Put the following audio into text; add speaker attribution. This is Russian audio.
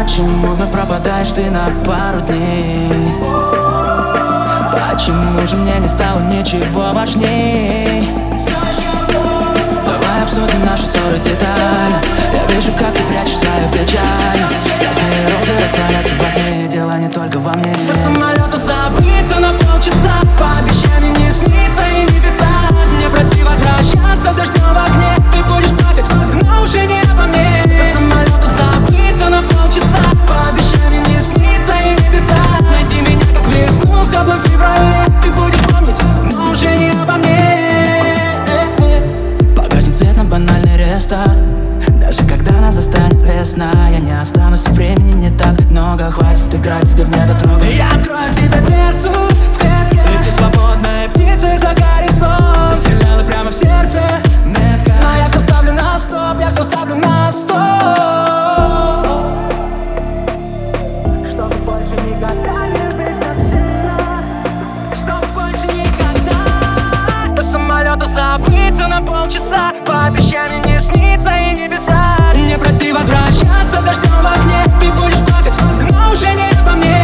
Speaker 1: Почему вновь пропадаешь ты на пару дней? Почему же мне не стало ничего важней? Давай обсудим наши ссоры детально. Я вижу, как ты прячешь свою печаль. Красные розы растворятся в окне, дело не только во мне. До самолета забыться на полчаса, пообещай мне не сниться и не писать. Не проси возвращаться, дождем в окне. Ты будешь плакать, но уже не обо мне. До самолета забыться на полчаса, пообещай мне не сниться и не писать. Найди меня как весну в теплом феврале. Ты будешь помнить, но уже не обо мне. Погаснет свет на банальный рестарт. Даже когда нас застанет весна, я не останусь, времени не так много. Хватит играть тебе в недотрогу. Я открою тебе дверцу в клетке. Лети свободной птицей за горизонт. Ты стреляла прямо в сердце метко, но я все ставлю на стоп, я все ставлю на стоп. Чтобы больше никогда не быть так сильно. Чтобы больше никогда. До самолета забыться на полчаса, пообещай мне не сниться и не писать. Не проси возвращаться, дождем в окне. Ты будешь плакать, но уже не обо мне.